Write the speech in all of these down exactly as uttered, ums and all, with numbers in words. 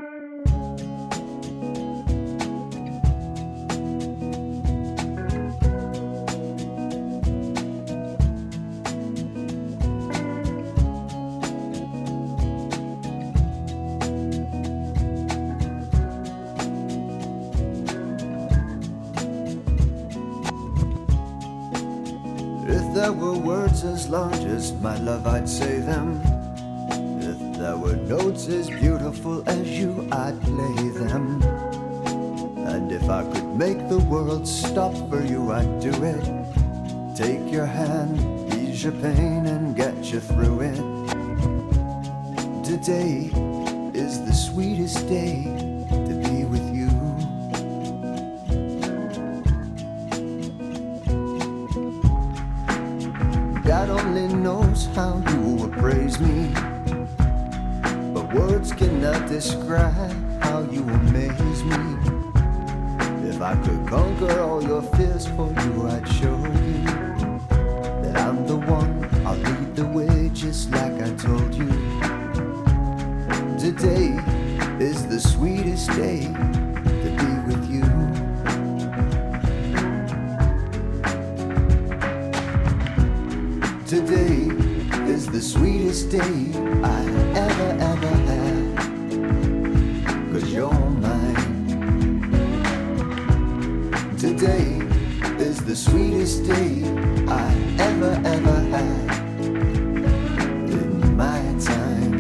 If there were words as large as my love, I'd say them. If there were notes as beautiful as you, I'd play them. And if I could make the world stop for you, I'd do it. Take your hand, ease your pain, and get you through it. Today is the sweetest day to be with you. God only knows how you will praise me, but words cannot describe how you amaze me. If I could conquer all your fears for you, I'd show you that I'm the one. I'll lead the way just like I told you. Today is the sweetest day to be with you. Today is the sweetest day I ever, ever had, 'cause you're mine. Today is the sweetest day I ever, ever had in my time.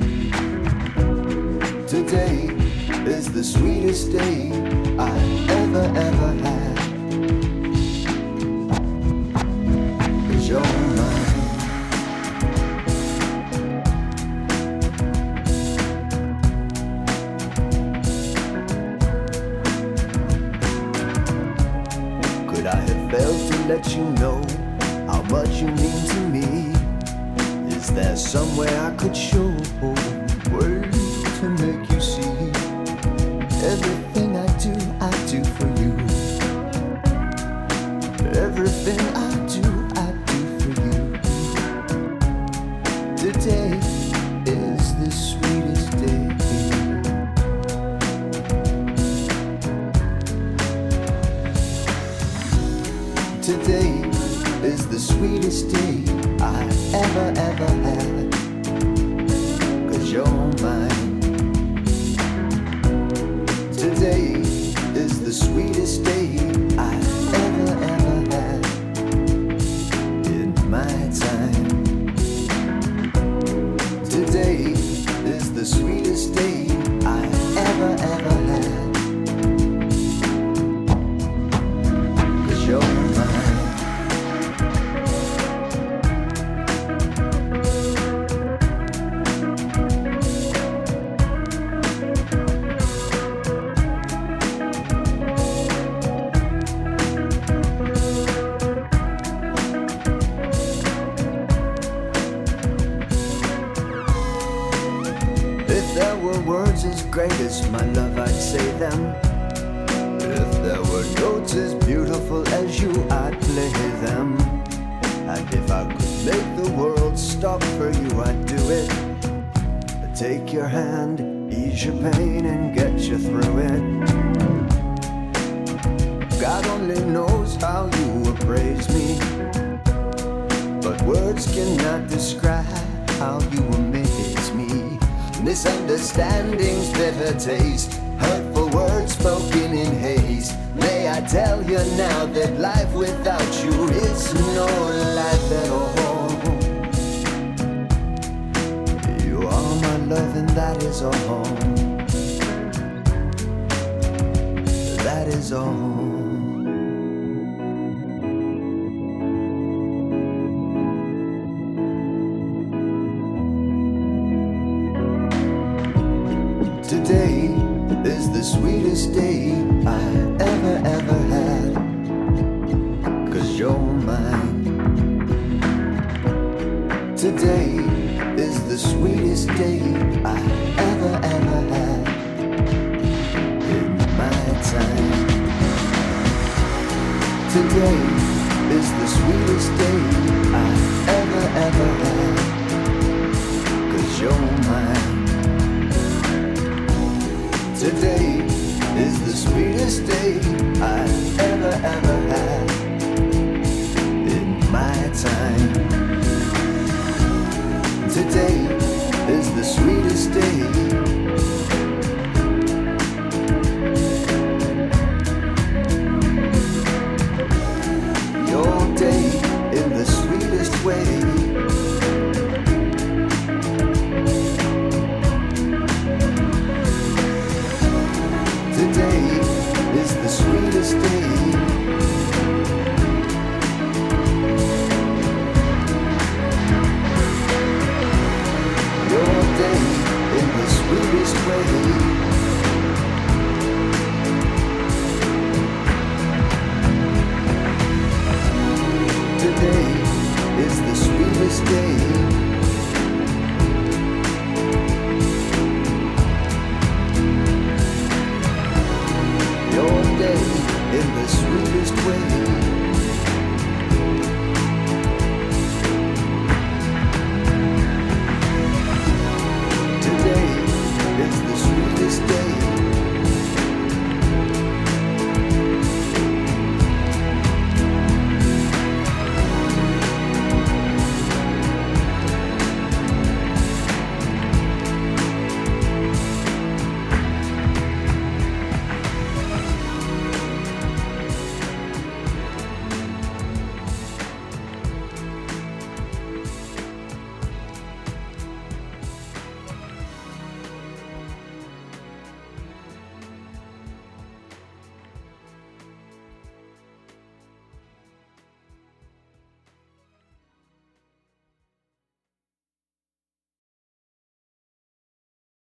Today is the sweetest day I ever, ever had, 'cause you're mine. Let you know how much you mean to me. Is there somewhere I could show words to make you see? Everything I do, I do for you. Everything I do, I do for you. Today is the sweetest day. Today is the sweetest day I ever, ever had, 'cause you're mine. Today is the sweetest day I ever, ever had in my time. Today is the sweetest day I ever, ever had, 'cause you're mine. Words as great as my love, I'd say them. If there were notes as beautiful as you, I'd play them. And if I could make the world stop for you, I'd do it. Take your hand, ease your pain, and get you through it. God only knows how you will praise me, but words cannot describe how you amaze me. Misunderstandings, bitter taste, hurtful words spoken in haste. May I tell you now that life without you is no life at all. You are my love and that is all. That is all. Today is the sweetest day I ever, ever had, 'cause you're mine. Today is the sweetest day I ever, ever had in my time. Today is the sweetest day I ever, ever had, 'cause you're mine. Today is the sweetest day I've ever, ever had in my time. Today is the sweetest day. Your day in the sweetest way. Today is the sweetest day. Your day in the sweetest way.